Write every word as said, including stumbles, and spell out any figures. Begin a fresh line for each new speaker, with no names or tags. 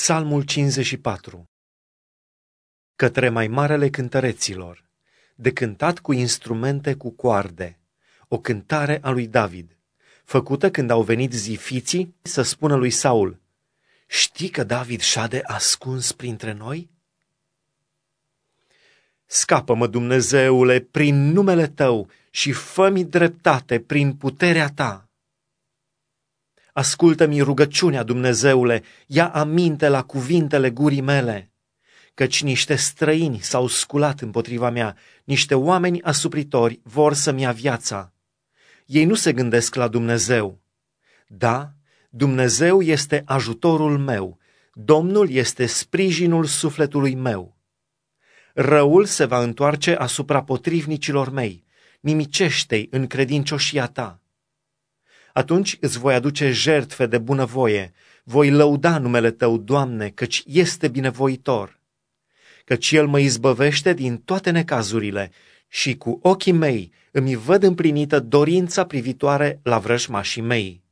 Psalmul cincizeci și patru. Către mai marele cântăreților, de cântat cu instrumente cu coarde, o cântare a lui David, făcută când au venit zifiții să spună lui Saul: știi că David șade ascuns printre noi? Scapă-mă, Dumnezeule, prin numele Tău și fă-mi dreptate prin puterea Ta. Ascultă-mi rugăciunea, Dumnezeule, ia aminte la cuvintele gurii mele, căci niște străini s-au sculat împotriva mea, niște oameni asupritori vor să-mi ia viața. Ei nu se gândesc la Dumnezeu. Da, Dumnezeu este ajutorul meu, Domnul este sprijinul sufletului meu. Răul se va întoarce asupra potrivnicilor mei, nimicește-i în credincioșia Ta. Atunci îți voi aduce jertfe de bunăvoie, voi lăuda numele Tău, Doamne, căci este binevoitor. Căci El mă izbăvește din toate necazurile și cu ochii mei îmi văd împlinită dorința privitoare la vrăjmașii mei.